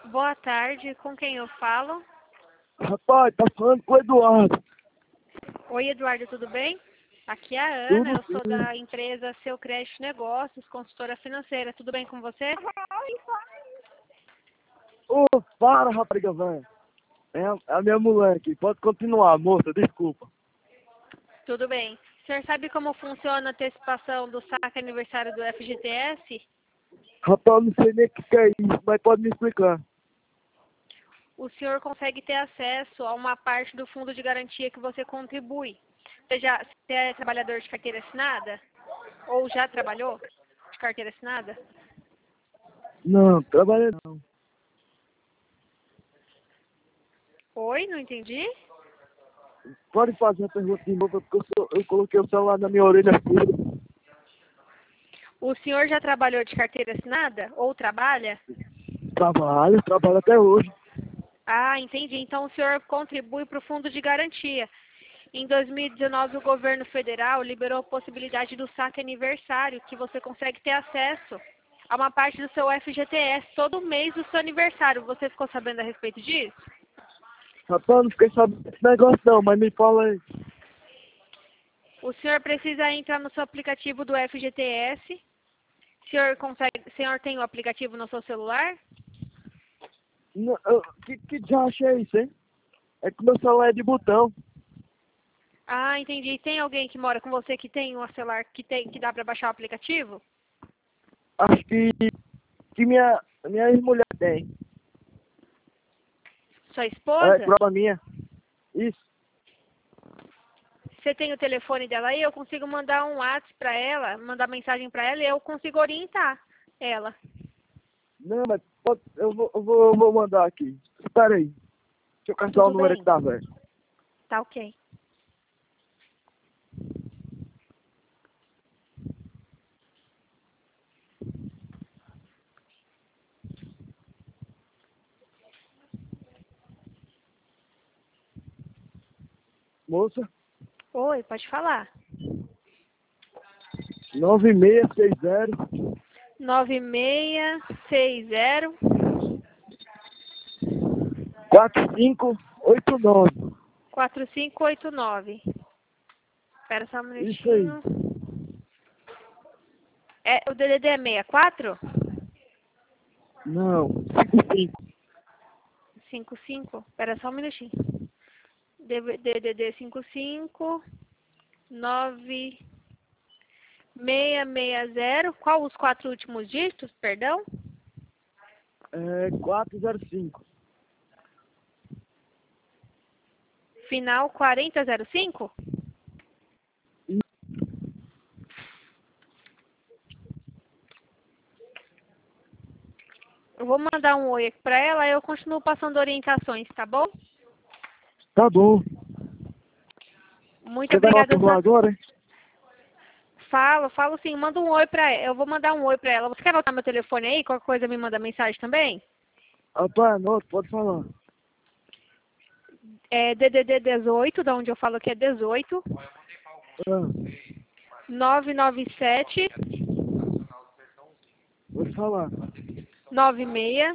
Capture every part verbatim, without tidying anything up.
Boa tarde, com quem eu falo? Rapaz, tá falando com o Eduardo. Oi, Eduardo, tudo bem? Aqui é a Tudo Ana, eu sou sim. da empresa Seu Crédito Negócios, consultora financeira. Tudo bem com você? Ô, para, rapariga, velho. É a, é a minha mulher aqui. Pode continuar, moça, desculpa. Tudo bem. O senhor sabe como funciona a antecipação do saque aniversário do F G T S? Rapaz, eu não sei nem o que que é isso, mas pode me explicar. O senhor consegue ter acesso a uma parte do fundo de garantia que você contribui. Você, já, você é trabalhador de carteira assinada? Ou já trabalhou de carteira assinada? Não, trabalha não. Oi, não entendi? Pode fazer a pergunta de novo, porque eu, sou, eu coloquei o celular na minha orelha surda. O senhor já trabalhou de carteira assinada? Ou trabalha? Trabalho, trabalho até hoje. Ah, entendi. Então o senhor contribui para o fundo de garantia. Em dois mil e dezenove, o governo federal liberou a possibilidade do saque aniversário, que você consegue ter acesso a uma parte do seu F G T S todo mês do seu aniversário. Você ficou sabendo a respeito disso? Rapaz, eu não fiquei sabendo desse negócio não, mas me fala aí. O senhor precisa entrar no seu aplicativo do F G T S. O senhor, consegue, o senhor tem o aplicativo no seu celular? Não, eu, que, que diacho é isso, hein? É que meu celular é de botão. Ah, entendi. Tem alguém que mora com você que tem um celular que, tem, que dá para baixar o aplicativo? Acho que, que minha, minha ex-mulher tem. Sua É esposa? prova minha. Isso. Você tem o telefone dela aí? Eu consigo mandar um WhatsApp para ela, mandar mensagem para ela e eu consigo orientar ela. Não, mas pode, eu, vou, eu, vou, eu vou mandar aqui. Espera aí. Deixa eu caçar o Tudo número bem? aqui da velha. Tá ok. Moça, Oi, pode falar. nove seis seis zero, nove seis seis zero, quatro cinco oito nove. quatro cinco oito nove. Espera só um Isso aí. minutinho. É, o D D D é sessenta e quatro? Não, cinco cinco. cinquenta e cinco? Espera só um minutinho. D D D cinquenta e cinco, nove seis seis zero. Qual os quatro últimos dígitos, perdão? É quatro zero cinco. Final quarenta zero cinco? Eu vou mandar um oi aqui pra ela e eu continuo passando orientações, tá bom? Tá bom. Muito Você vai obrigada. lá agora, hein? Falo, falo sim. Manda um oi pra ela. Eu vou mandar um oi pra ela. Você quer anotar meu telefone aí? Qualquer coisa me manda mensagem também? Rapaz, anota, pode falar. É D D D dezoito, da onde eu falo que é dezoito, Ah, nove nove sete, pode falar. nove seis,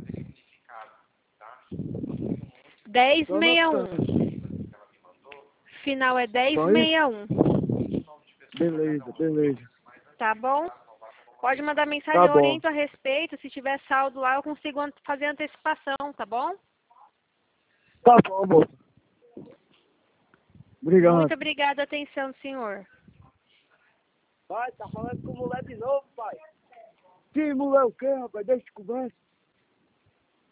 dez Tô sessenta e um. anotando. Final é dez Só sessenta isso? e um. Beleza, beleza. Tá bom? Pode mandar mensagem, Tá eu bom. oriento a respeito. Se tiver saldo lá, eu consigo ante- fazer antecipação, tá bom? Tá bom, moça. Muito Obrigado. obrigada, atenção, senhor. Pai, tá falando com o mulher de novo, pai. Que mulher o quê, rapaz? Deixa de conversa.